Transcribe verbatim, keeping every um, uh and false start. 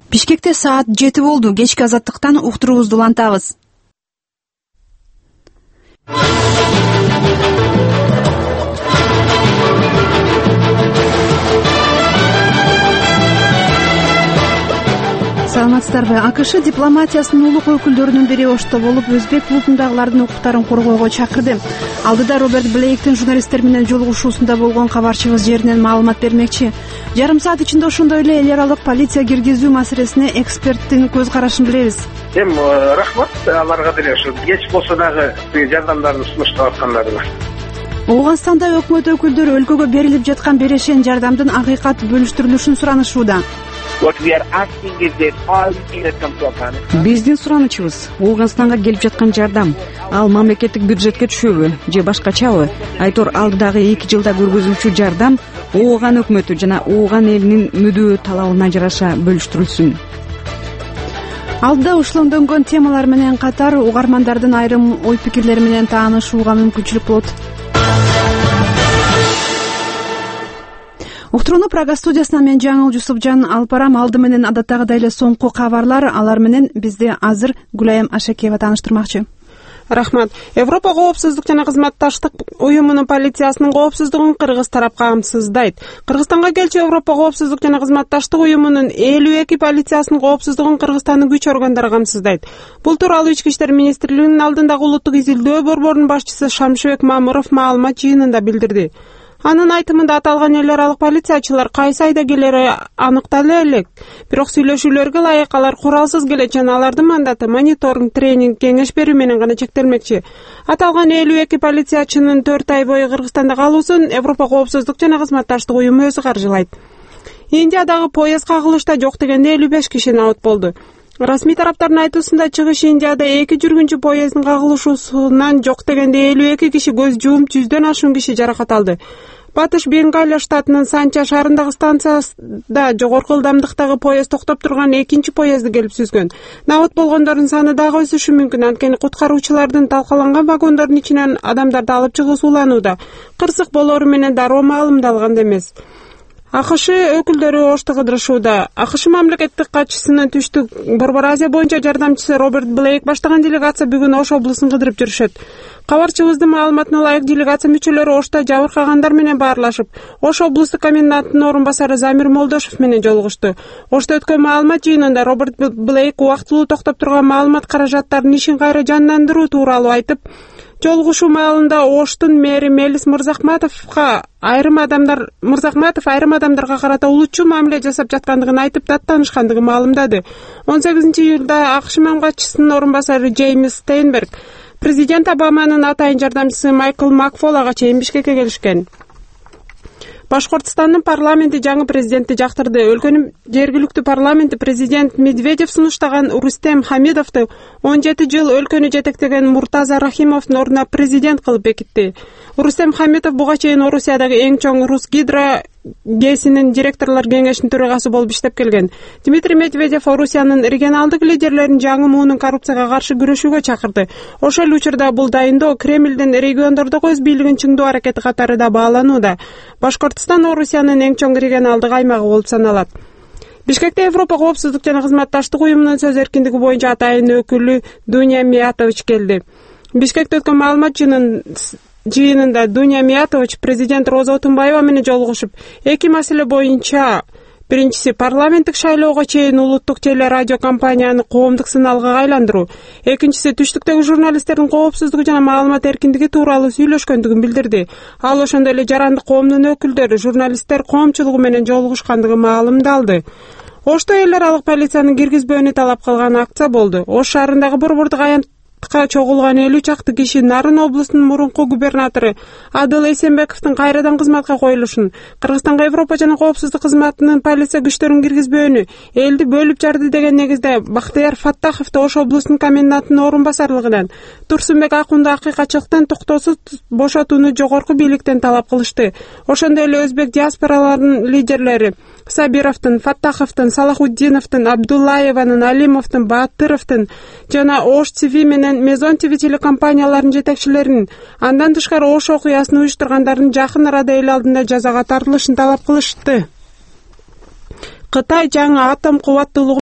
Бишкекте саат жети болду. Кечки азаттыктан уктуруубузду улантабыз. Саламатсыздарбы? АКШ дипломатиясынын улук өкүлдөрүнүн бири Ошто болуп, өзбек улутундагылардын укуктарын коргоого чакырды. Алдыда Роберт Блейктин журналисттер менен жолугушуусунда болгон кабарчыбыз жеринен маалымат бермекчи. Жарым саат ичинде ошондой эле эл аралык полиция киргизүү маселесине эксперттин көз карашын билебиз. Эм рахмат аларга деле ушу кеч болсо дагы жардамдарын сунуштап аткандарына. Ооганстанда өкмөт өкүлдөрү өлкөгө берилип жаткан берешен жардамдын акыйкат бөлүштүрүлүшүн суранышууда. Биздин суранычыбыз Ооганстанга келип жаткан жардам ал мамлекеттик бюджетке түшөбү же башкачабы? Айтор алдыдагы эки жылда көргөзүлчү жардам Ооган өкмөтү жана Ооган элинин мүдөө талабына жараша бөлүштүрүлсүн. Алдыда ушулондонгон темалар менен катар угармандардын айрым ой пикирлери менен таанышууга мүмкүнчүлүк болот. Уктурууну Прага студиясынан мен Жаңыл Жусупжан алып барам. Алды менен адаттагыдай эле соңку кабарлар, алар менен бизди азыр Гүлайым Ашакеева тааныштырмакчы. Рахмат. Европа коопсуздук жана кызматташтык уюмунун полициясынын коопсуздугун кыргыз тарап камсыздайт. Кыргызстанга келчү Европа коопсуздук жана кызматташтык уюмунун элүү эки полициясынын коопсуздугун Кыргызстандын күч органдары камсыздайт. Бул тууралуу Ички иштер министрлигинин алдындагы улуттук изилдөө борборунун башчысы Шамшыбек Мамыров маалымат жыйынында билдирди. Анын айтымында аталган эл аралык полициячылар кайсы айда келери аныктала элек. Бирок сүйлөшүүлөргө ылайык алар куралсыз келет жана алардын мандаты мониторинг, тренинг, кеңеш берүү менен гана чектелмекчи. Аталган элүү эки полициячынын төрт ай бою Кыргызстанда калуусун Европа коопсуздук жана кызматташтык уюму өзү каржылайт. Индиядагы поезд кагылышта жок дегенде элүү беш киши набыт болду. Расмий тараптардын айтуусунда чыгыш Индияда эки жүргүнчү поезддин кагылышуусунан жок дегенде элүү эки киши көз жумуп, жүздөн ашуун киши жаракат алды. Батыш Бенгалия штатынын Санча шаарындагы станцияда жогорку ылдамдыктагы поезд токтоп турган экинчи поездди келип сүзгөн. Набыт болгондордун саны дагы өсүшү мүмкүн, анткени куткаруучулардын талкаланган вагондордун ичинен адамдарды алып чыгуу сууланууда. Кырсык болоору менен дароо маалымдалган эмес. АКШ өкүлдөрү Ошто кыдырышууда. АКШ мамлекеттик катчысынын түштүк Борбор Азия боюнча жардамчысы Роберт Блейк баштаган делегация бүгүн Ош облусун кыдырып жүрүшөт. Кабарчыбыздын маалыматына ылайык делегация мүчөлөрү Ошто жабыркагандар менен баарлашып, Ош облустук комендантынын орун басары Замир Молдошев менен жолугушту. Ошто өткөн маалымат жыйынында Роберт Блейк убактылуу токтоп турган маалымат каражаттарынын ишин кайра жандандыруу тууралуу айтып, жолугушуу маалында Оштун мэри Мелис Мырзахматовго айрым адамдар Мырзахматов айрым адамдарга карата улутчу мамиле жасап жаткандыгын айтып, даттанышкандыгын маалымдады. он сегизинчи июлда АКШ мамгатчысынын орун басары Джеймс Стейнберг президент Обаманын атайын жардамчысы Майкл Макфол чейин Бишкекке келишкен. Башкортостандын парламенти жаңы президентти жактырды. Өлкөнүн жергиликтүү парламенти президент Медведев сунуштаган Рустем Хамидовду он жети жыл өлкөнү жетектеген Муртаза Рахимовдун ордуна президент кылып бекитти. Рустем Хамидов буга чейин Орусиядагы эң чоң Русгидро ГЭСинин директорлор кеңешинин төрагасы болуп иштеп келген. Дмитрий Медведев Орусиянын регионалдык лидерлерин жаңы муунун коррупцияга каршы күрөшүүгө чакырды. Ошол эле учурда бул дайындоо Кремлдин региондордогу өз бийлигин чыңдоо аракети катары да бааланууда. Башкортостон Орусиянын эң чоң регионалдык аймагы болуп саналат. Бишкекте Европа коопсуздук жана кызматташтык уюмунун сөз эркиндиги боюнча атайын өкүлү Дуня Миятович келди. Бишкекте өткөн маалымат жыйынында Дуня Миятович президент Роза Отунбаева менен жолугушуп, эки маселе боюнча биринчиси парламенттик шайлоого чейин улуттук телерадио компанияны коомдук сыналгыга айландыруу, экинчиси түштүктөгү журналисттердин коопсуздугу жана маалымат эркиндиги тууралуу сүйлөшкөндүгүн билдирди. Ал ошондой эле жарандык коомдун өкүлдөрү, журналисттер коомчулугу менен жолугушкандыгы маалымдалды. Ошто эл аралык полициянын киргизбөөнү талап кылган акция болду. Ош шаарындагы борбордук аянт чогулган элүү чакты киши Нарын облусунун мурунку губернатору Адыл Эсенбековдун кайрадан кызматка коюлушун, Кыргызстанга Европа жана коопсуздук кызматынын полиция күчтөрүн киргизбөөнү, элди бөлүп жарды деген негизде Бактыяр Фаттаховду Ош облусунун комендантынын орун басарлыгынан, Турсунбек Акунду акыйкатчылыктан токтоосуз бошотууну жогорку бийликтен талап кылышты. Ошондой эле өзбек диаспораларынын лидерлери Сабировдун, Фаттаховдун, Салахуддиновдун, Абдуллаеванын, Алимовдун, Баатыровдун жана Ош ТВ менен Мезон ТВ телекомпанияларынын жетекчилеринин, андан тышкары Ош окуясын уюштургандардын жакын арада эл алдында жазага тартылышын талап кылышты. Кытай жаңы атом кубаттуулугу